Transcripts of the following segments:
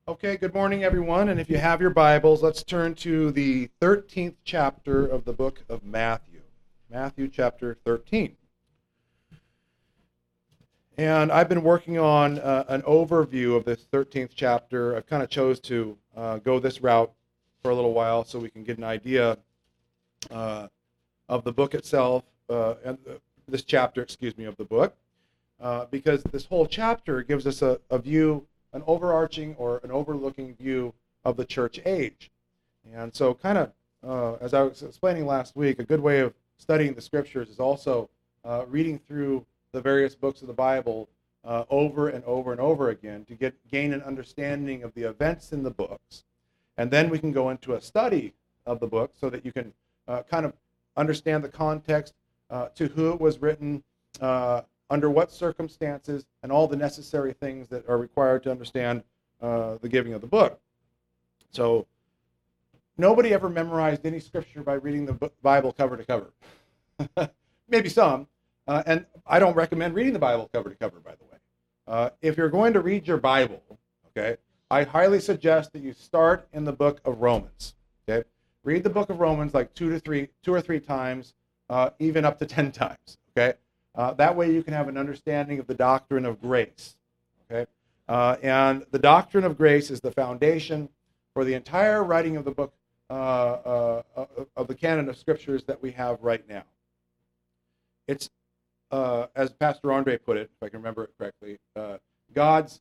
Okay, good morning, everyone. And if you have your Bibles, let's turn to the 13th chapter of the book of Matthew. Matthew chapter 13. And I've been working on an overview of this 13th chapter. I've kind of chose to go this route for a little while so we can get an idea of the book itself, and this chapter, of the book, because this whole chapter gives us a view, an overarching or an overlooking view of the church age. And so kind of, as I was explaining last week, a good way of studying the scriptures is also reading through the various books of the Bible over and over and over again to gain an understanding of the events in the books. And then we can go into a study of the book so that you can kind of understand the context, to who it was written, under what circumstances, and all the necessary things that are required to understand the giving of the book. So nobody ever memorized any scripture by reading the Bible cover to cover. Maybe some, and I don't recommend reading the Bible cover to cover, by the way. If you're going to read your Bible, okay, I highly suggest that you start in the book of Romans. Okay, read the book of Romans like two or three times, even up to 10 times. Okay. That way you can have an understanding of the doctrine of grace. Okay? And the doctrine of grace is the foundation for the entire writing of the book, of the canon of scriptures that we have right now. It's, as Pastor Andre put it, if I can remember it correctly, God's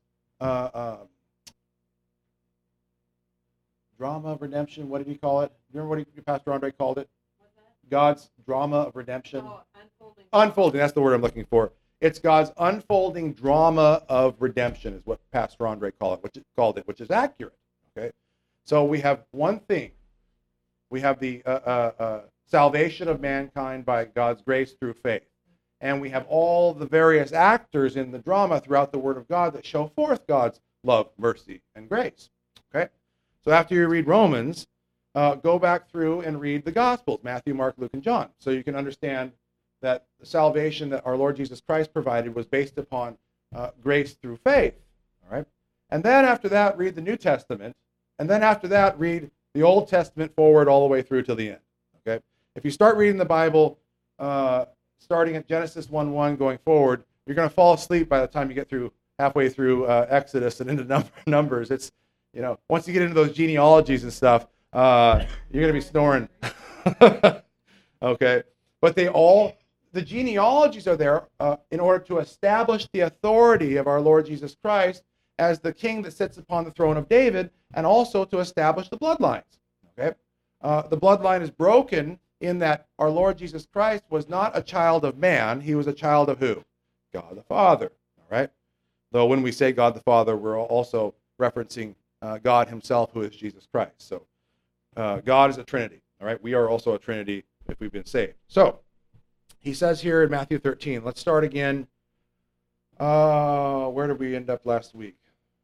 drama of redemption. What did he call it? Do you remember what Pastor Andre called it? God's drama of redemption. Oh, unfolding. Unfolding, that's the word I'm looking for. It's God's unfolding drama of redemption is what Pastor Andre called it, which is accurate. Okay, so we have one thing. We have the salvation of mankind by God's grace through faith. And we have all the various actors in the drama throughout the Word of God that show forth God's love, mercy, and grace. Okay, so after you read Romans, go back through and read the Gospels, Matthew, Mark, Luke, and John, so you can understand that the salvation that our Lord Jesus Christ provided was based upon grace through faith. All right, and then after that, read the New Testament, and then after that, read the Old Testament forward all the way through to the end. Okay, if you start reading the Bible, starting at Genesis 1:1 going forward, you're going to fall asleep by the time you get through halfway through Exodus and into Numbers. It's, once you get into those genealogies and stuff, you're going to be snoring. Okay, but the genealogies are there in order to establish the authority of our Lord Jesus Christ as the king that sits upon the throne of David, and also to establish the bloodlines. Okay, the bloodline is broken in that our Lord Jesus Christ was not a child of man; he was a child of who? God the Father. All right. Though when we say God the Father, we're also referencing God Himself, who is Jesus Christ. So God is a Trinity. All right. We are also a Trinity if we've been saved. So he says here in Matthew 13, let's start again. Where did we end up last week?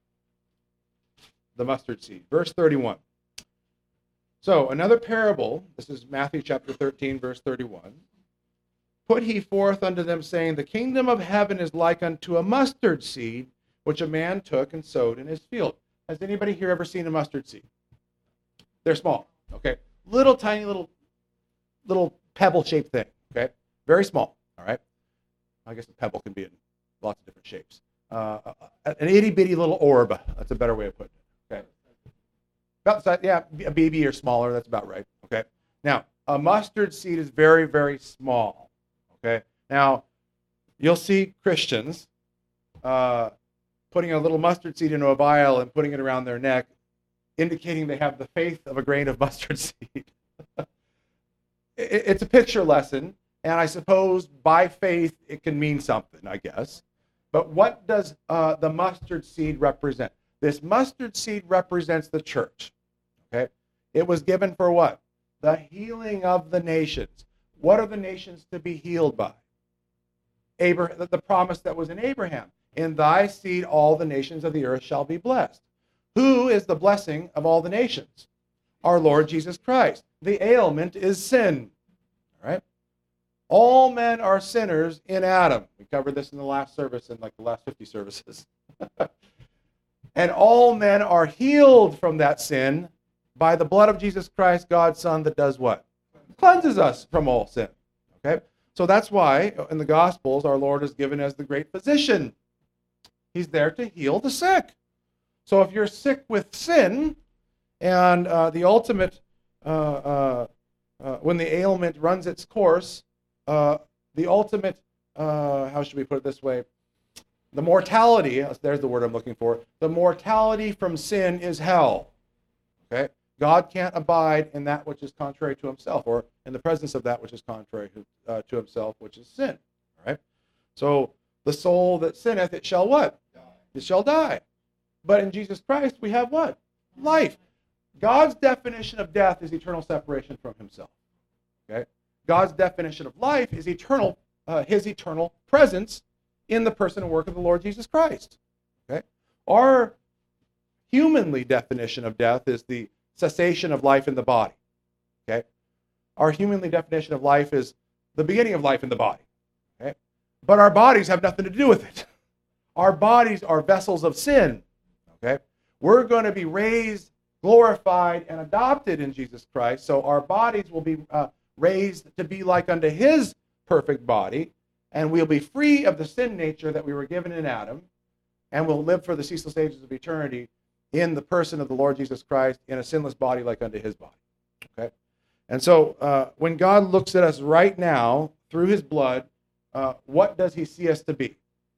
The mustard seed. Verse 31. So another parable, this is Matthew chapter 13, verse 31. Put he forth unto them, saying, the kingdom of heaven is like unto a mustard seed, which a man took and sowed in his field. Has anybody here ever seen a mustard seed? They're small, okay? Little tiny little pebble-shaped thing, okay? Very small, all right? I guess a pebble can be in lots of different shapes. An itty-bitty little orb, that's a better way of putting it, okay? About the size, yeah, a BB or smaller, that's about right, okay? Now, a mustard seed is very, very small, okay? Now, you'll see Christians putting a little mustard seed into a vial and putting it around their neck, indicating they have the faith of a grain of mustard seed. It's a picture lesson, and I suppose by faith it can mean something, I guess. But what does the mustard seed represent? This mustard seed represents the church. Okay, it was given for what? The healing of the nations. What are the nations to be healed by? Abraham, the promise that was in Abraham. In thy seed all the nations of the earth shall be blessed. Who is the blessing of all the nations? Our Lord Jesus Christ. The ailment is sin. All right? All men are sinners in Adam. We covered this in the last service, in like the last 50 services. And all men are healed from that sin by the blood of Jesus Christ, God's Son, that does what? Cleanses us from all sin. Okay? So that's why in the Gospels, our Lord is given as the great physician. He's there to heal the sick. So if you're sick with sin, and the ultimate, when the ailment runs its course, the ultimate, how should we put it this way? The mortality, there's the word I'm looking for, the mortality from sin is hell. Okay? God can't abide in that which is contrary to himself, or in the presence of that which is contrary to himself, which is sin. All right? So the soul that sinneth, it shall what? It shall die. But in Jesus Christ, we have what? Life. God's definition of death is eternal separation from himself. Okay? God's definition of life is eternal, his eternal presence in the person and work of the Lord Jesus Christ. Okay? Our humanly definition of death is the cessation of life in the body. Okay? Our humanly definition of life is the beginning of life in the body. Okay? But our bodies have nothing to do with it. Our bodies are vessels of sin. Okay? We're going to be raised, glorified, and adopted in Jesus Christ, so our bodies will be raised to be like unto his perfect body, and we'll be free of the sin nature that we were given in Adam, and we'll live for the ceaseless ages of eternity in the person of the Lord Jesus Christ in a sinless body like unto his body. Okay? And so when God looks at us right now through his blood, what does he see us to be?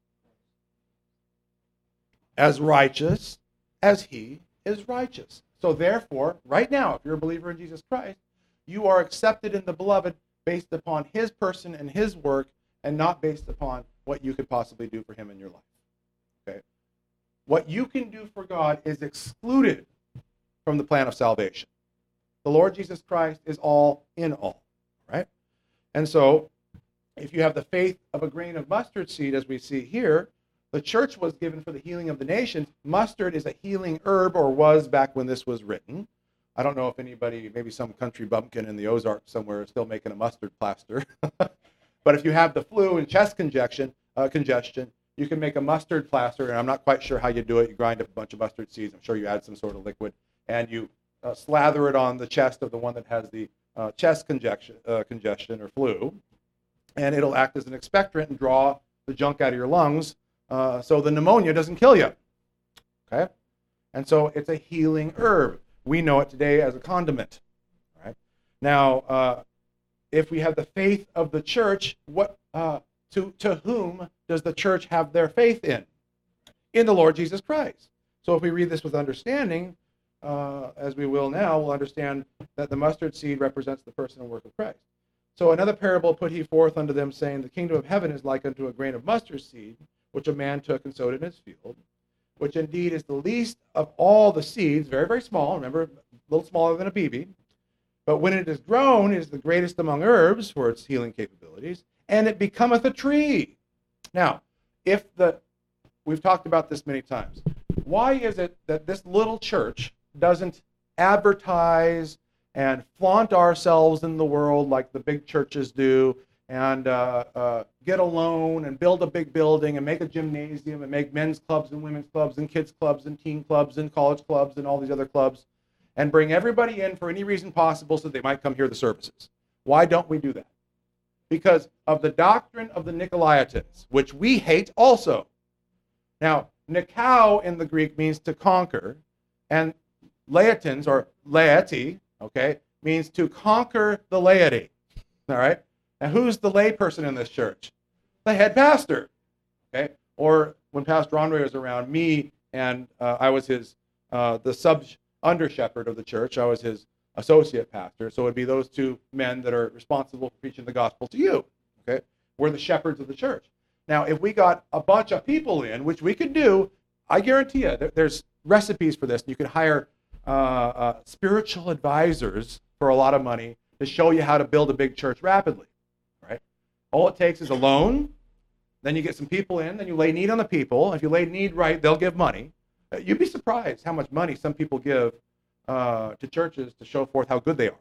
As righteous as he is righteous. So therefore, right now, if you're a believer in Jesus Christ, you are accepted in the beloved based upon his person and his work, and not based upon what you could possibly do for him in your life. Okay? What you can do for God is excluded from the plan of salvation. The Lord Jesus Christ is all in all, right? And so, if you have the faith of a grain of mustard seed, as we see here, the church was given for the healing of the nations. Mustard is a healing herb, or was back when this was written. I don't know if anybody, maybe some country bumpkin in the Ozarks somewhere is still making a mustard plaster. But if you have the flu and chest congestion, you can make a mustard plaster, and I'm not quite sure how you do it. You grind up a bunch of mustard seeds. I'm sure you add some sort of liquid, and you slather it on the chest of the one that has the chest congestion or flu, and it'll act as an expectorant and draw the junk out of your lungs, so the pneumonia doesn't kill you. Okay? And so it's a healing herb. We know it today as a condiment. Right? Now, if we have the faith of the church, what to whom does the church have their faith in? In the Lord Jesus Christ. So if we read this with understanding, as we will now, we'll understand that the mustard seed represents the person and work of Christ. So another parable put he forth unto them, saying, the kingdom of heaven is like unto a grain of mustard seed, which a man took and sowed in his field, which indeed is the least of all the seeds, very, very small, remember, a little smaller than a BB, but when it is grown, it is the greatest among herbs for its healing capabilities, and it becometh a tree. Now, we've talked about this many times. Why is it that this little church doesn't advertise and flaunt ourselves in the world like the big churches do, and get a loan and build a big building and make a gymnasium and make men's clubs and women's clubs and kids clubs and teen clubs and college clubs and all these other clubs, and bring everybody in for any reason possible so they might come hear the services? Why don't we do that? Because of the doctrine of the Nicolaitans, which we hate also. Now, Nikao in the Greek means to conquer, and Laitans, or laity, okay, means to conquer the laity. All right? Now, who's the lay person in this church? The head pastor. Okay? Or when Pastor Andre was around, me and I was his, the under shepherd of the church. I was his associate pastor. So it would be those two men that are responsible for preaching the gospel to you. Okay? We're the shepherds of the church. Now, if we got a bunch of people in, which we could do, I guarantee you, there's recipes for this. You can hire spiritual advisors for a lot of money to show you how to build a big church rapidly. Right? All it takes is a loan. Then you get some people in. Then you lay need on the people. If you lay need right, they'll give money. You'd be surprised how much money some people give to churches to show forth how good they are.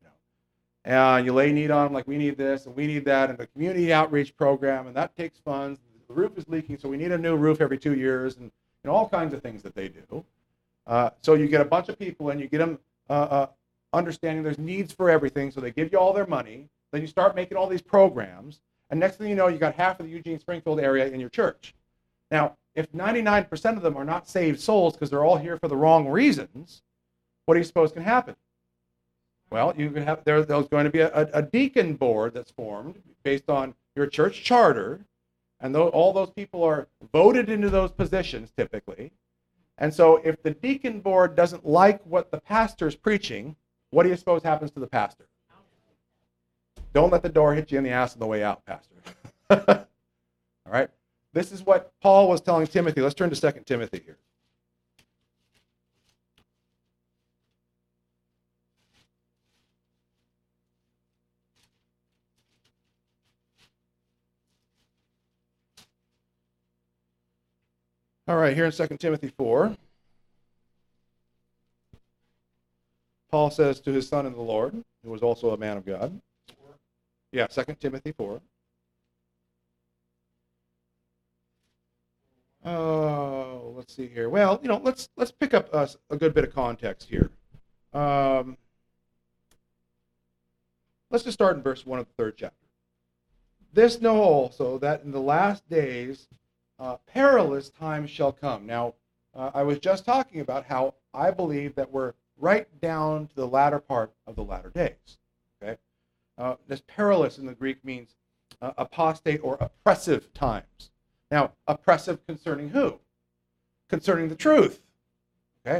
And you lay need on them, like we need this and we need that, and the community outreach program, and that takes funds. The roof is leaking, so we need a new roof every 2 years, and all kinds of things that they do. So you get a bunch of people and you get them understanding there's needs for everything, so they give you all their money. Then you start making all these programs, and next thing you know, you got half of the Eugene Springfield area in your church. Now, if 99% of them are not saved souls because they're all here for the wrong reasons, what do you suppose can happen? Well, you can have there's going to be a deacon board that's formed based on your church charter, and all those people are voted into those positions typically. And so if the deacon board doesn't like what the pastor's preaching, what do you suppose happens to the pastor? Don't let the door hit you in the ass on the way out, pastor. All right? This is what Paul was telling Timothy. Let's turn to 2 Timothy here. All right, here in 2 Timothy 4, Paul says to his son in the Lord, who was also a man of God. Yeah, 2 Timothy 4. Oh, let's see here. Well, let's pick up a good bit of context here. Let's just start in verse 1 of the 3rd chapter. This know also that in the last days perilous times shall come. Now, I was just talking about how I believe that we're right down to the latter part of the latter days. Okay, this perilous in the Greek means apostate or oppressive times. Now, oppressive concerning who? Concerning the truth. Okay,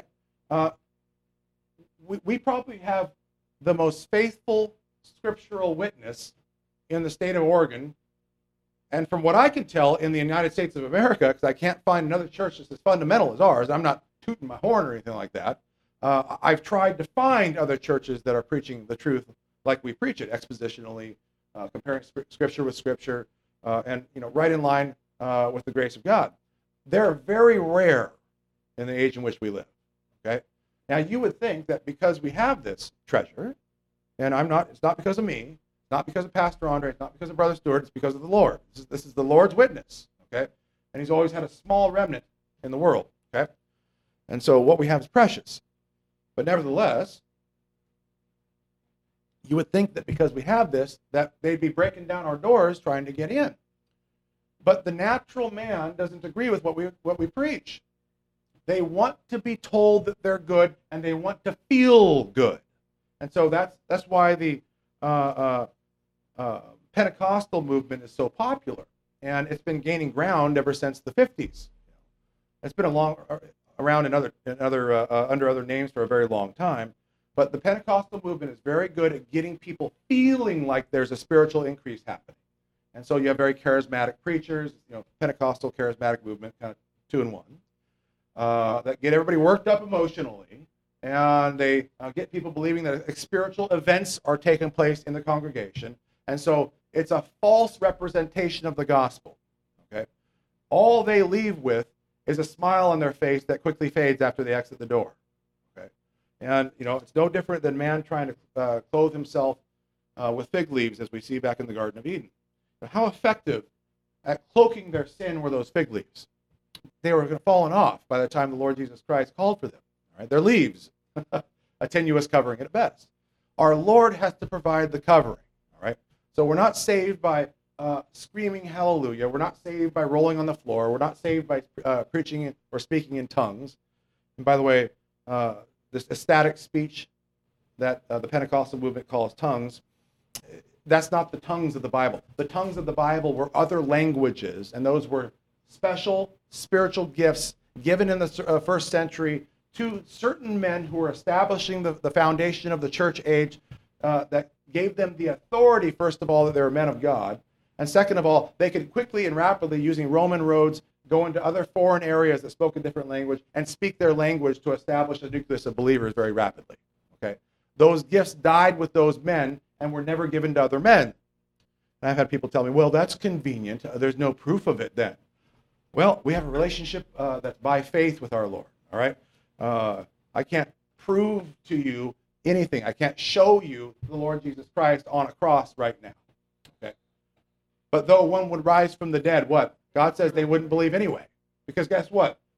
we probably have the most faithful scriptural witness in the state of Oregon. And from what I can tell in the United States of America, because I can't find another church that's as fundamental as ours, I'm not tooting my horn or anything like that. I've tried to find other churches that are preaching the truth like we preach it, expositionally, comparing Scripture with Scripture, and right in line with the grace of God. They're very rare in the age in which we live. Okay. Now you would think that because we have this treasure, and it's not because of me. It's not because of Pastor Andre. It's not because of Brother Stewart. It's because of the Lord. This is the Lord's witness, okay? And he's always had a small remnant in the world, okay? And so what we have is precious. But nevertheless, you would think that because we have this, that they'd be breaking down our doors trying to get in. But the natural man doesn't agree with what we preach. They want to be told that they're good, and they want to feel good. And so that's why the Pentecostal movement is so popular, and it's been gaining ground ever since the 50s. It's been around under other names for a very long time, but the Pentecostal movement is very good at getting people feeling like there's a spiritual increase happening. And so you have very charismatic preachers, Pentecostal charismatic movement, kind of 2 in 1, that get everybody worked up emotionally, and they get people believing that spiritual events are taking place in the congregation. And so it's a false representation of the gospel. Okay, all they leave with is a smile on their face that quickly fades after they exit the door. Okay, and it's no different than man trying to clothe himself with fig leaves, as we see back in the Garden of Eden. But how effective at cloaking their sin were those fig leaves? They were falling off by the time the Lord Jesus Christ called for them. All right, they're leaves, a tenuous covering at best. Our Lord has to provide the covering. All right, so we're not saved by screaming hallelujah. We're not saved by rolling on the floor. We're not saved by preaching or speaking in tongues. And by the way, this ecstatic speech that the Pentecostal movement calls tongues, that's not the tongues of the Bible. The tongues of the Bible were other languages, and those were special spiritual gifts given in the first century to certain men who were establishing the foundation of the church age, that gave them the authority, first of all, that they were men of God, and second of all, they could quickly and rapidly, using Roman roads, go into other foreign areas that spoke a different language and speak their language to establish a nucleus of believers very rapidly. Okay, those gifts died with those men and were never given to other men. And I've had people tell me, well, that's convenient. There's no proof of it then. Well, we have a relationship that's by faith with our Lord, all right? I can't prove to you anything. I can't show you the Lord Jesus Christ on a cross right now, okay? But though one would rise from the dead, what? God says they wouldn't believe anyway. Because guess what?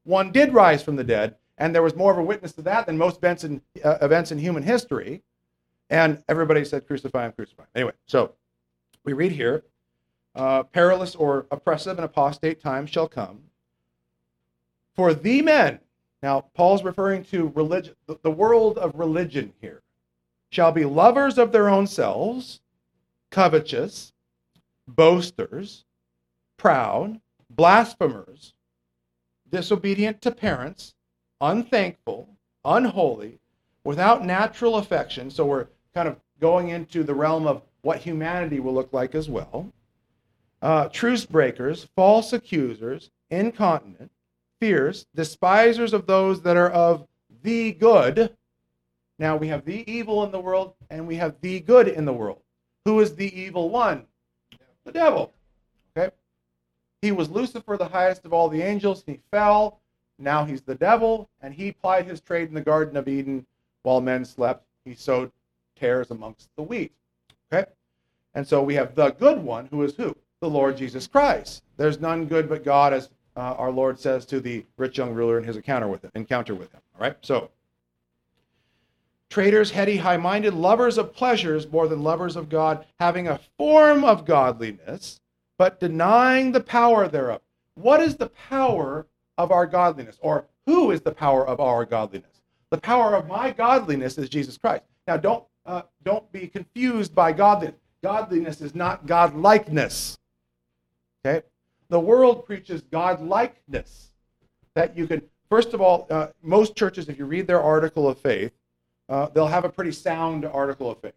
one did rise from the dead, and there was more of a witness to that than most events in human history. And everybody said, crucify him, crucify him. Anyway, so we read here, perilous or oppressive and apostate times shall come. For the men, now Paul's referring to religion, the world of religion here, shall be lovers of their own selves, covetous, boasters, proud, blasphemers, disobedient to parents, unthankful, unholy, without natural affection. So we're kind of going into the realm of what humanity will look like as well. Truce breakers, false accusers, incontinent, fierce, despisers of those that are of the good. Now we have the evil in the world and we have the good in the world. Who is the evil one? The devil. Okay? He was Lucifer, the highest of all the angels. He fell. Now he's the devil, and he plied his trade in the Garden of Eden while men slept. He sowed tares amongst the wheat. Okay? And so we have the good one, who is who? The Lord Jesus Christ. There's none good but God, as our Lord says to the rich young ruler in his encounter with him. All right? So, traitors, heady, high-minded, lovers of pleasures more than lovers of God, having a form of godliness, but denying the power thereof. What is the power of our godliness? Or who is the power of our godliness? The power of my godliness is Jesus Christ. Now, don't be confused by godliness. Godliness is not godlikeness. Okay? The world preaches godlikeness. That you can, first of all, most churches, if you read their article of faith, they'll have a pretty sound article of faith.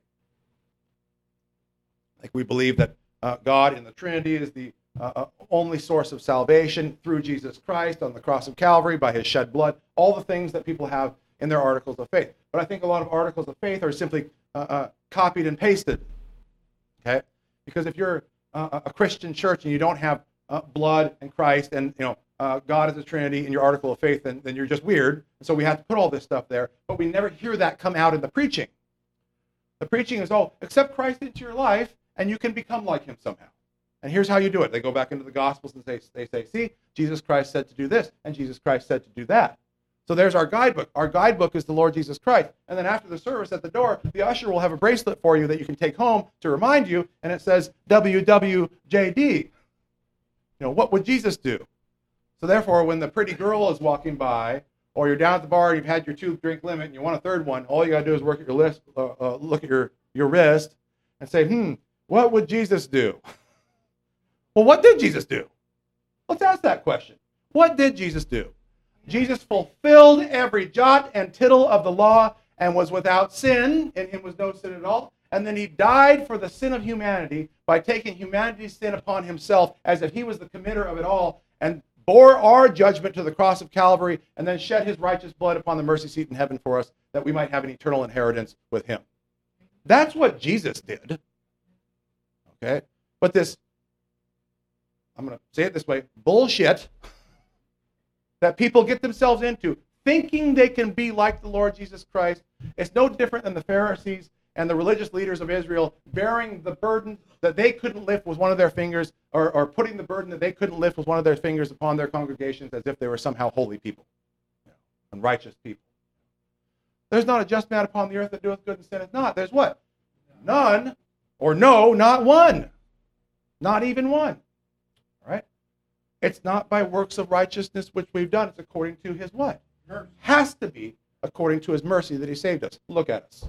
Like we believe that God in the Trinity is the only source of salvation through Jesus Christ on the cross of Calvary by his shed blood. All the things that people have in their articles of faith. But I think a lot of articles of faith are simply copied and pasted. Okay? Because if you're a Christian church and you don't have blood and Christ and God is a Trinity in your article of faith, then you're just weird. And so we have to put all this stuff there, but we never hear that come out in the preaching. The preaching is, accept Christ into your life, and you can become like him somehow. And here's how you do it. They go back into the Gospels and they say, see, Jesus Christ said to do this, and Jesus Christ said to do that. So there's our guidebook. Our guidebook is the Lord Jesus Christ. And then after the service at the door, the usher will have a bracelet for you that you can take home to remind you, and it says WWJD. What would Jesus do? So therefore, when the pretty girl is walking by, or you're down at the bar and you've had your 2-drink limit and you want a third one, all you got to do is work at your list, look at your wrist and say, what would Jesus do? Well, what did Jesus do? Let's ask that question. What did Jesus do? Jesus fulfilled every jot and tittle of the law and was without sin. In him was no sin at all. And then he died for the sin of humanity by taking humanity's sin upon himself as if he was the committer of it all, and bore our judgment to the cross of Calvary, and then shed his righteous blood upon the mercy seat in heaven for us, that we might have an eternal inheritance with him. That's what Jesus did. Okay? But this, I'm going to say it this way, bullshit that people get themselves into, thinking they can be like the Lord Jesus Christ, it's no different than the Pharisees and the religious leaders of Israel bearing the burden that they couldn't lift with one of their fingers, or putting the burden that they couldn't lift with one of their fingers upon their congregations as if they were somehow holy people and righteous people. There's not a just man upon the earth that doeth good and sinneth not. There's what? None, or no, not one. Not even one. All right? It's not by works of righteousness which we've done. It's according to his what? Mercy. Has to be according to his mercy that he saved us. Look at us.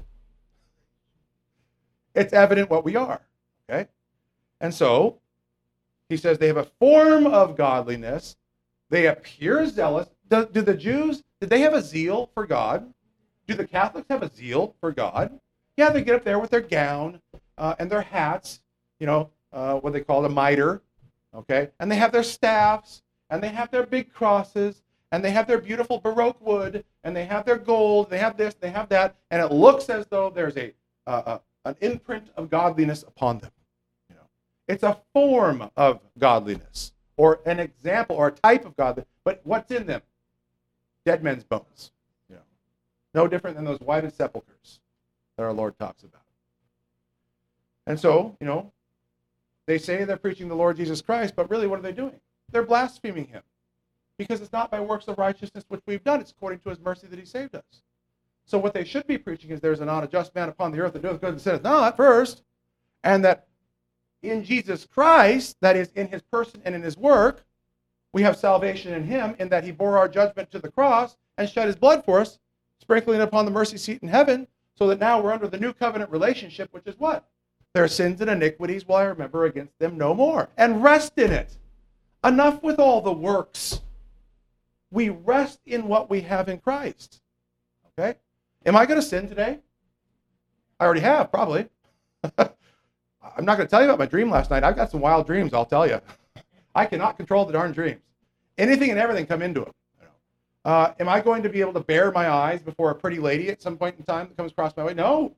It's evident what we are. Okay? And so, he says they have a form of godliness. They appear zealous. Do the Jews, did they have a zeal for God? Do the Catholics have a zeal for God? Yeah, they get up there with their gown and their hats, what they call a mitre, okay? And they have their staffs, and they have their big crosses, and they have their beautiful Baroque wood, and they have their gold, they have this, they have that, and it looks as though there's an imprint of godliness upon them. It's a form of godliness, or an example, or a type of godliness. But what's in them? Dead men's bones. No different than those whited sepulchres that our Lord talks about. And so, they say they're preaching the Lord Jesus Christ, but really what are they doing? They're blaspheming him. because it's not by works of righteousness which we've done. It's according to his mercy that he saved us. So what they should be preaching is there's a not a just man upon the earth that doeth good and sinneth not first, and that in Jesus Christ, that is in his person and in his work, we have salvation in him, in that he bore our judgment to the cross and shed his blood for us, sprinkling it upon the mercy seat in heaven, so that now we're under the new covenant relationship, which is what? Their sins and iniquities will I remember against them no more. And rest in it. Enough with all the works. We rest in what we have in Christ. Okay? Am I going to sin today? I already have, probably. I'm not going to tell you about my dream last night. I've got some wild dreams, I'll tell you. I cannot control the darn dreams. Anything and everything come into them. Am I going to be able to bear my eyes before a pretty lady at some point in time that comes across my way? No.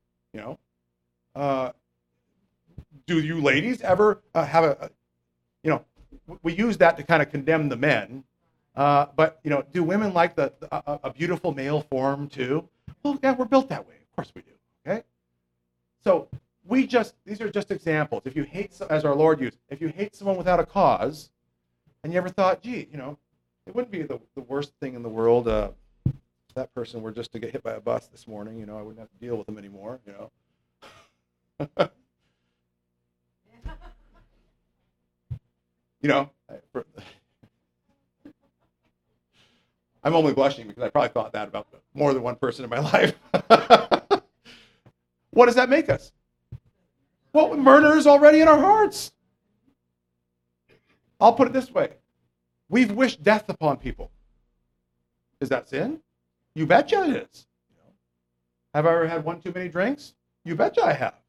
Do you ladies ever have we use that to kind of condemn the men. But do women like a beautiful male form too? Well, yeah, we're built that way. Of course we do. Okay. So these are just examples. If you hate, as our Lord used, if you hate someone without a cause, and you ever thought, gee, it wouldn't be the worst thing in the world. That person were just to get hit by a bus this morning. I wouldn't have to deal with them anymore. I'm only blushing because I probably thought that about more than one person in my life. What does that make us? Well, murder is already in our hearts. I'll put it this way. We've wished death upon people. Is that sin? You betcha it is. Have I ever had one too many drinks? You betcha I have.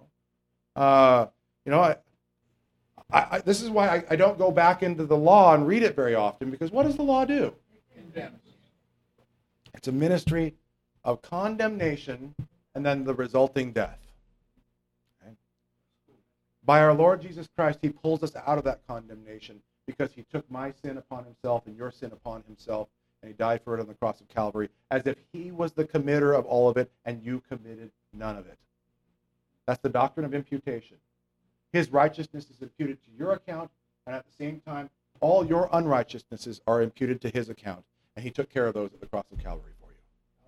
This is why I don't go back into the law and read it very often, because what does the law do? Condemns. It's a ministry of condemnation and then the resulting death. Okay? By our Lord Jesus Christ, he pulls us out of that condemnation because he took my sin upon himself and your sin upon himself, and he died for it on the cross of Calvary, as if he was the committer of all of it and you committed none of it. That's the doctrine of imputation. His righteousness is imputed to your account, and at the same time, all your unrighteousnesses are imputed to his account, and he took care of those at the cross of Calvary for you.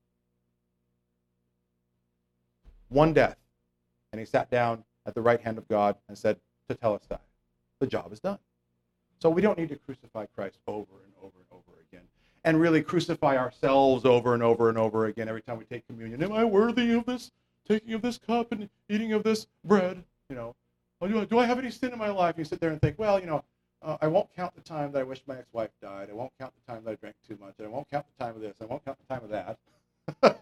One death, and he sat down at the right hand of God and said, Tetelestai, the job is done. So we don't need to crucify Christ over and over and over again, and really crucify ourselves over and over and over again every time we take communion. Am I worthy of this, taking of this cup and eating of this bread? Do I have any sin in my life? And you sit there and think, well, I won't count the time that I wish my ex-wife died. I won't count the time that I drank too much. I won't count the time of this. I won't count the time of that.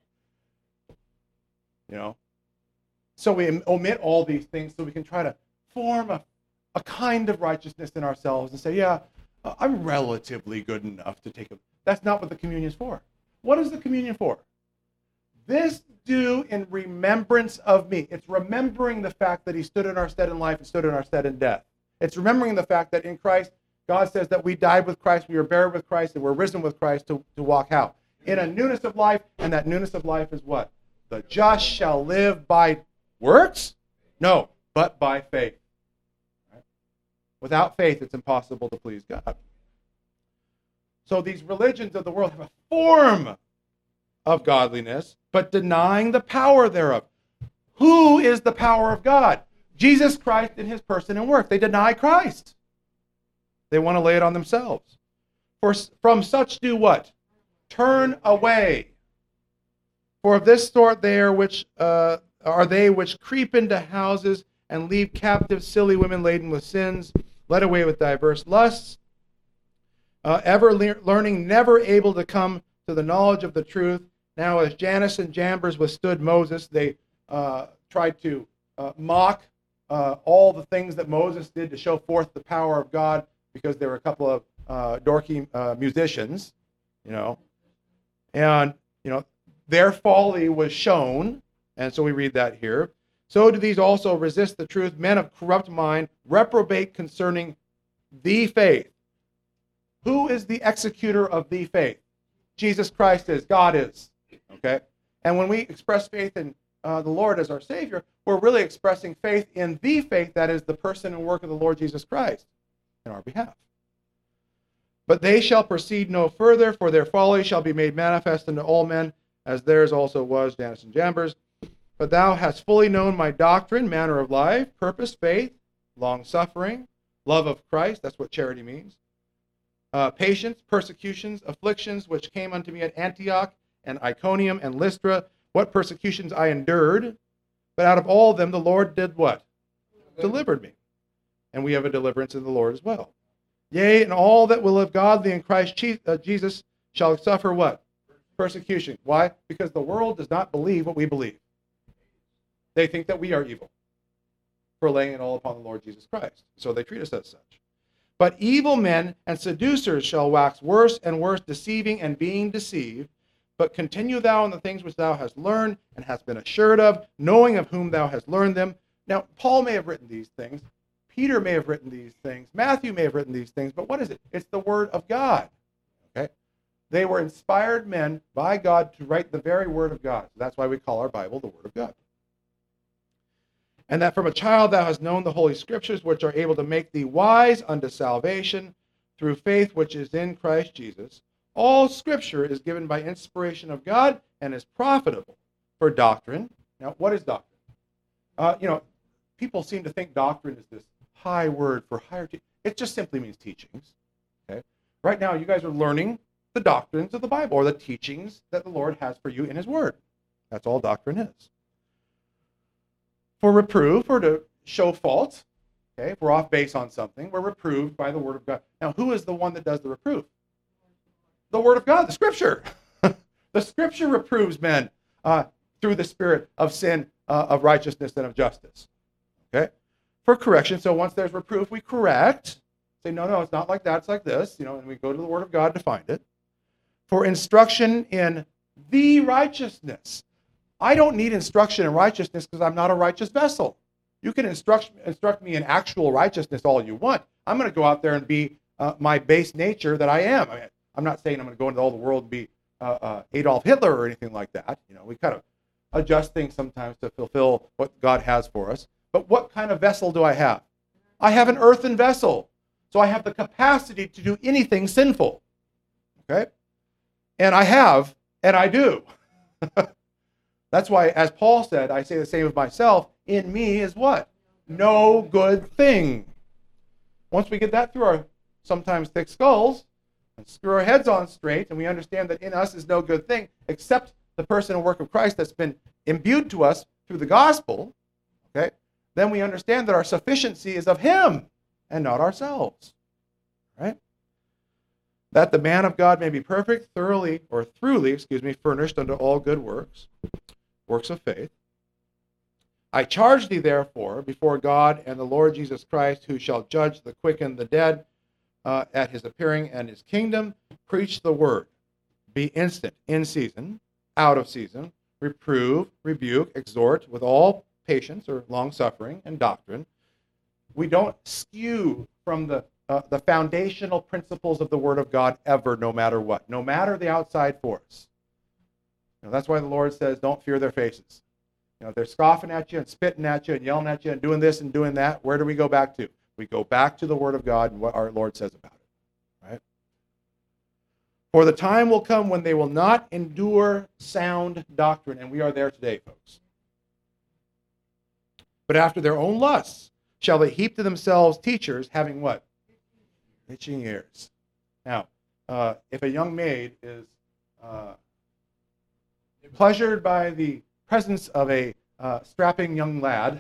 So we omit all these things so we can try to form a kind of righteousness in ourselves and say, yeah, I'm relatively good enough to take it. That's not what the communion is for. What is the communion for? This do in remembrance of me. It's remembering the fact that he stood in our stead in life and stood in our stead in death. It's remembering the fact that in Christ, God says that we died with Christ, we were buried with Christ, and we're risen with Christ to walk out in a newness of life. And that newness of life is what? The just shall live by works? No, but by faith. Right? Without faith, it's impossible to please God. So these religions of the world have a form of godliness, but denying the power thereof. Who is the power of God? Jesus Christ in his person and work. They deny Christ. They want to lay it on themselves. For from such do what? Turn away. For of this sort they are which are they which creep into houses and leave captive silly women laden with sins, led away with diverse lusts, ever learning, never able to come to the knowledge of the truth. Now, as Jannes and Jambres withstood Moses, they tried to mock all the things that Moses did to show forth the power of God, because they were a couple of dorky musicians, and their folly was shown, and so we read that here. So do these also resist the truth, men of corrupt mind, reprobate concerning the faith. Who is the executor of the faith? Jesus Christ is. God is. Okay? And when we express faith in the Lord as our Savior, we're really expressing faith in the faith that is the person and work of the Lord Jesus Christ in our behalf. But they shall proceed no further, for their folly shall be made manifest unto all men, as theirs also was, Jannes and Jambres. But thou hast fully known my doctrine, manner of life, purpose, faith, long-suffering, love of Christ, that's what charity means, patience, persecutions, afflictions, which came unto me at Antioch and Iconium and Lystra, what persecutions I endured. But out of all of them the Lord did what? Delivered me. And we have a deliverance in the Lord as well. Yea, and all that will live godly in Christ Jesus shall suffer what? Persecution. Why? Because the world does not believe what we believe. They think that we are evil for laying it all upon the Lord Jesus Christ. So they treat us as such. But evil men and seducers shall wax worse and worse, deceiving and being deceived. But continue thou in the things which thou hast learned and hast been assured of, knowing of whom thou hast learned them. Now, Paul may have written these things. Peter may have written these things. Matthew may have written these things. But what is it? It's the Word of God. Okay? They were inspired men by God to write the very Word of God. So that's why we call our Bible the Word of God. And that from a child thou hast known the Holy Scriptures, which are able to make thee wise unto salvation through faith which is in Christ Jesus. All Scripture is given by inspiration of God and is profitable for doctrine. Now, what is doctrine? People seem to think doctrine is this high word for higher teaching. It just simply means teachings. Okay? Right now, you guys are learning the doctrines of the Bible, or the teachings that the Lord has for you in His Word. That's all doctrine is. For reproof, or to show fault, okay, if we're off base on something, we're reproved by the Word of God. Now, who is the one that does the reproof? The Word of God, the Scripture. The Scripture reproves men through the Spirit of sin, of righteousness, and of justice. Okay? For correction, so once there's reproof, we correct. Say, no, it's not like that, it's like this, and we go to the Word of God to find it. For instruction in the righteousness. I don't need instruction in righteousness because I'm not a righteous vessel. You can instruct me in actual righteousness all you want. I'm going to go out there and be my base nature that I am. I'm not saying I'm going to go into all the world and be Adolf Hitler or anything like that. We kind of adjust things sometimes to fulfill what God has for us. But what kind of vessel do I have? I have an earthen vessel. So I have the capacity to do anything sinful. Okay? And I do. That's why, as Paul said, I say the same of myself, in me is what? No good thing. Once we get that through our sometimes thick skulls, and screw our heads on straight, and we understand that in us is no good thing, except the person and work of Christ that's been imbued to us through the gospel, okay, then we understand that our sufficiency is of Him and not ourselves. Right? That the man of God may be perfect, truly furnished unto all good works of faith. I charge thee therefore before God and the Lord Jesus Christ, who shall judge the quick and the dead at His appearing and His kingdom, preach the word. Be instant, in season, out of season, reprove, rebuke, exhort with all patience or long suffering and doctrine. We don't skew from the foundational principles of the Word of God ever, no matter what, no matter the outside force. That's why the Lord says, don't fear their faces. If they're scoffing at you and spitting at you and yelling at you and doing this and doing that, where do we go back to? We go back to the Word of God and what our Lord says about it. Right? For the time will come when they will not endure sound doctrine, and we are there today, folks. But after their own lusts shall they heap to themselves teachers having what? Itching ears. Now, if a young maid is pleasured by the presence of a strapping young lad,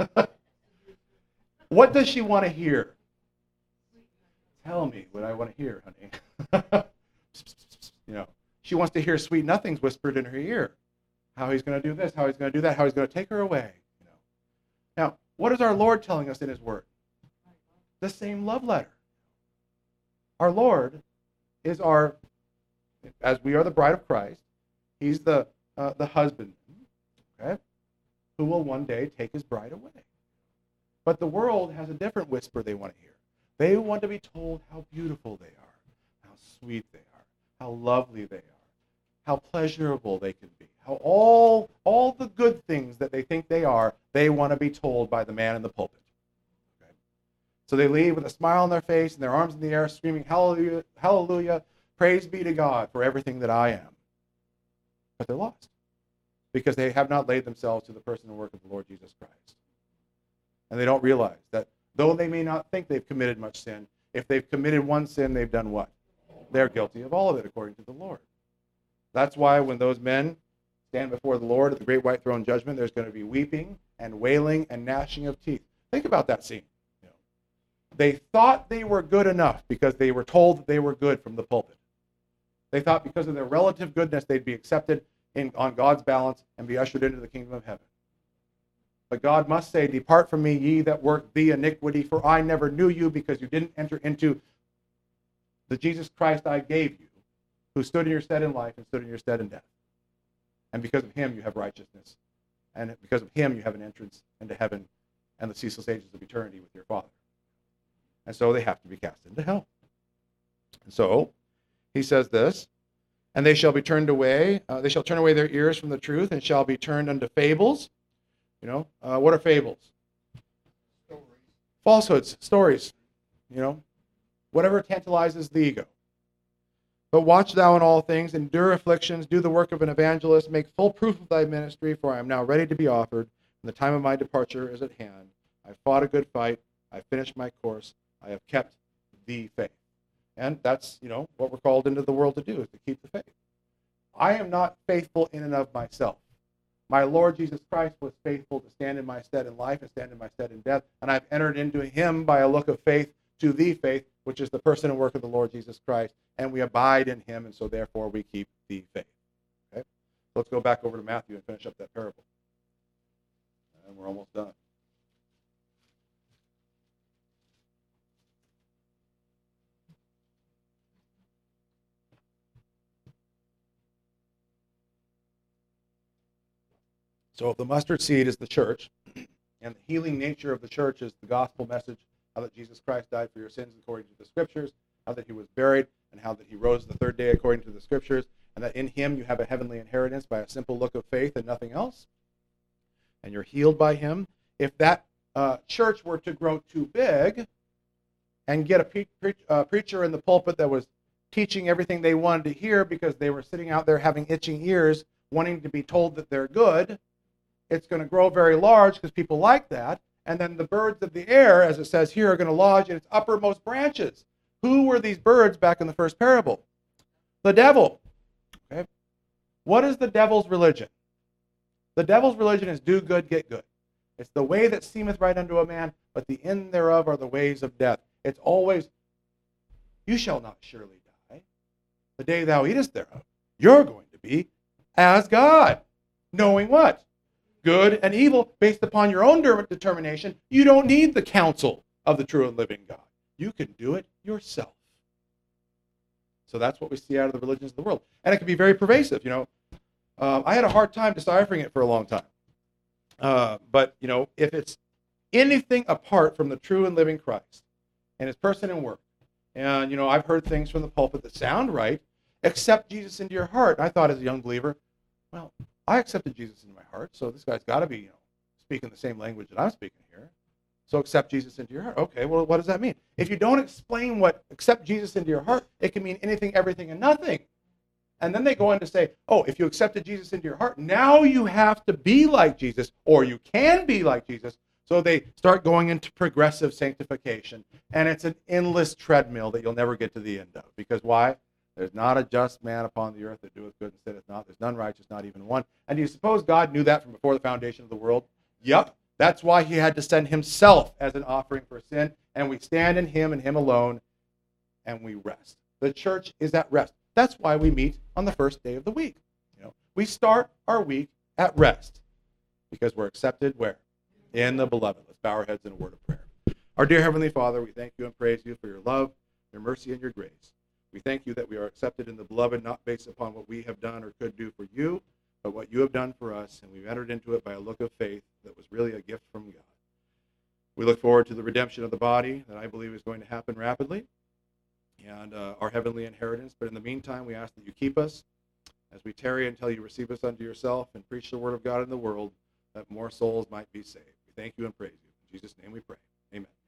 what does she want to hear? Tell me what I want to hear, honey. She wants to hear sweet nothings whispered in her ear. How he's going to do this, how he's going to do that, how he's going to take her away. Now, what is our Lord telling us in His Word? The same love letter. Our Lord is as we are the bride of Christ, He's the husband, okay, who will one day take His bride away. But the world has a different whisper they want to hear. They want to be told how beautiful they are, how sweet they are, how lovely they are, how pleasurable they can be, how all the good things that they think they are, they want to be told by the man in the pulpit. Okay? So they leave with a smile on their face and their arms in the air, screaming, hallelujah, hallelujah, praise be to God for everything that I am. But they're lost because they have not laid themselves to the person and work of the Lord Jesus Christ. And they don't realize that though they may not think they've committed much sin, if they've committed one sin, they've done what? They're guilty of all of it according to the Lord. That's why when those men stand before the Lord at the great white throne judgment, there's going to be weeping and wailing and gnashing of teeth. Think about that scene. They thought they were good enough because they were told that they were good from the pulpit. They thought because of their relative goodness, they'd be accepted on God's balance and be ushered into the kingdom of heaven. But God must say, depart from me, ye that work the iniquity, for I never knew you, because you didn't enter into the Jesus Christ I gave you, who stood in your stead in life and stood in your stead in death. And because of him you have righteousness. And because of him you have an entrance into heaven and the ceaseless ages of eternity with your Father. And so they have to be cast into hell. And so he says this, and they shall be turned away, they shall turn away their ears from the truth and shall be turned unto fables. What are fables? Stories. Falsehoods, stories, whatever tantalizes the ego. But watch thou in all things, endure afflictions, do the work of an evangelist, make full proof of thy ministry, for I am now ready to be offered, and the time of my departure is at hand. I fought a good fight, I finished my course, I have kept the faith. And that's, what we're called into the world to do, is to keep the faith. I am not faithful in and of myself. My Lord Jesus Christ was faithful to stand in my stead in life and stand in my stead in death, and I've entered into him by a look of faith to the faith, which is the person and work of the Lord Jesus Christ, and we abide in him, and so therefore we keep the faith. Okay? Let's go back over to Matthew and finish up that parable. And we're almost done. So if the mustard seed is the church, and the healing nature of the church is the gospel message, how that Jesus Christ died for your sins according to the scriptures, how that he was buried, and how that he rose the third day according to the scriptures, and that in him you have a heavenly inheritance by a simple look of faith and nothing else, and you're healed by him. If that church were to grow too big and get a preacher in the pulpit that was teaching everything they wanted to hear because they were sitting out there having itching ears, wanting to be told that they're good, it's going to grow very large because people like that. And then the birds of the air, as it says here, are going to lodge in its uppermost branches. Who were these birds back in the first parable? The devil. Okay. What is the devil's religion? The devil's religion is do good, get good. It's the way that seemeth right unto a man, but the end thereof are the ways of death. It's always, you shall not surely die. The day thou eatest thereof, you're going to be as God. Knowing what? Good and evil based upon your own determination. You don't need the counsel of the true and living God. You can do it yourself. So that's what we see out of the religions of the world. And it can be very pervasive. I had a hard time deciphering it for a long time. But if it's anything apart from the true and living Christ and his person and work, and, I've heard things from the pulpit that sound right, accept Jesus into your heart. And I thought as a young believer, well, I accepted Jesus into my heart, so this guy's got to be, speaking the same language that I'm speaking here. So accept Jesus into your heart. Okay, well, what does that mean? If you don't explain what accept Jesus into your heart, it can mean anything, everything, and nothing. And then they go on to say, oh, if you accepted Jesus into your heart, now you have to be like Jesus, or you can be like Jesus. So they start going into progressive sanctification. And it's an endless treadmill that you'll never get to the end of. Because why? There's not a just man upon the earth that doeth good and sitteth not. There's none righteous, not even one. And do you suppose God knew that from before the foundation of the world? Yep. That's why he had to send himself as an offering for sin. And we stand in him and him alone, and we rest. The church is at rest. That's why we meet on the first day of the week. We start our week at rest because we're accepted where? In the beloved. Let's bow our heads in a word of prayer. Our dear Heavenly Father, we thank you and praise you for your love, your mercy, and your grace. We thank you that we are accepted in the beloved, not based upon what we have done or could do for you, but what you have done for us, and we've entered into it by a look of faith that was really a gift from God. We look forward to the redemption of the body that I believe is going to happen rapidly, and our heavenly inheritance. But in the meantime, we ask that you keep us as we tarry until you receive us unto yourself and preach the word of God in the world, that more souls might be saved. We thank you and praise you. In Jesus' name we pray. Amen.